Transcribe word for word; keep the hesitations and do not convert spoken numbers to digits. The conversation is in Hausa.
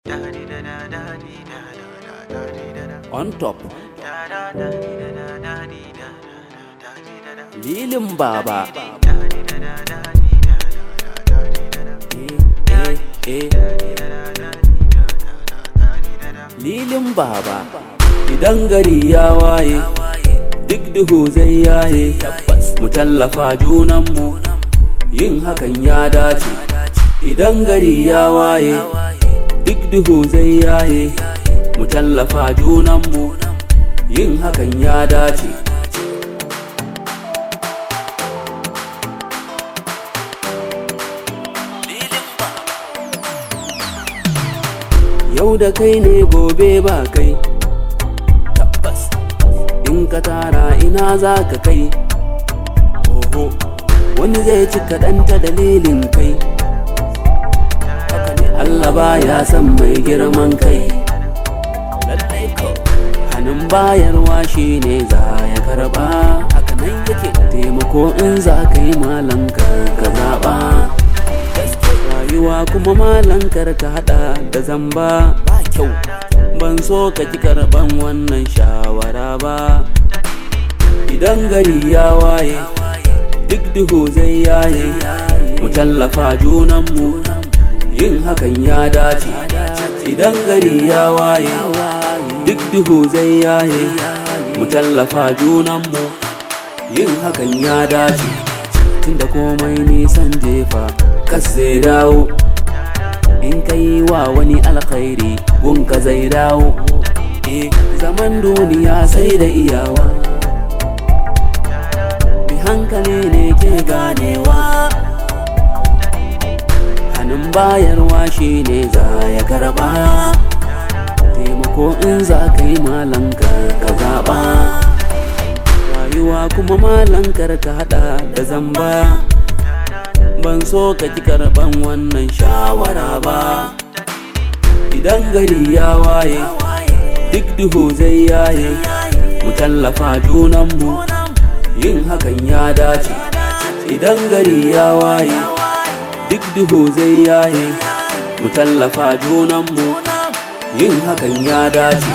On top. Lilin Baba. Eh, eh, eh. Lilin Baba. Idan gari ya waye, duk duhu zai yaye, tabbas mu tallafa junanmu, yin hakan ya dace. Idan gari ya waye, duk duhu zai yaye, mu tallafa junanmu, yin hakan ya dace. Yau da kai ne gobe ba kai, tabbas in ka tara ina za ka kai. Oho, wani zai ci kaɗanta dalilin kai, haka ne Allah baya son mai girman kai. Hannun bayarwa shi ne za ya karɓa, haka nan yake taimako in za ka yi malankar ka zaɓa. Rayuwa kuma malankar ka haɗa da zamba ba kyau, ban so ka ki karɓan wannan shawara ba. Idan gari ya waye, duk duhu zai yaye, mu tallafa junanmu, yin hakan ya dace. Idan gari ya waye, duk duhu zai yaye, mu tallafa junanmu, yin hakan ya dace. Tunda komai nisan jefa kas zai dawo, in ka yi wa wani alkhairi gunka zai dawo. Eh, zaman duniya sai da iyawa, bi hankali ne ke ganewa. Hannun bayarwa shi ne za ya karɓa, taimako in za ka yi malankar ka zaɓa. Rayuwa kuma malankar ka haɗa da zamba, ban so ka ki karɓan wannan shawara ba. Idan gari ya waye, duk duhu zai yaye, mu tallafa junanmu, yin hakan ya dace. Idan gari ya waye, duk duhu zai yaye, mu tallafa junanmu, yin hakan ya dace.